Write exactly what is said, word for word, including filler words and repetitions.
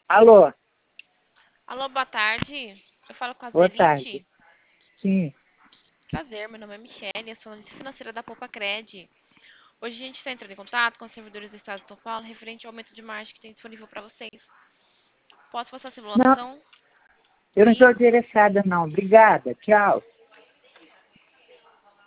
Alô, Alô, boa tarde. Eu falo com a boa tarde. Zelite. Sim. Prazer, meu nome é Michele, eu sou analista financeira da Poupa Cred. Hoje a gente está entrando em contato com os servidores do Estado de São Paulo referente ao aumento de margem que tem disponível para vocês. Posso passar a Não, simulação? eu não estou Sim? interessada não. Obrigada. Tchau.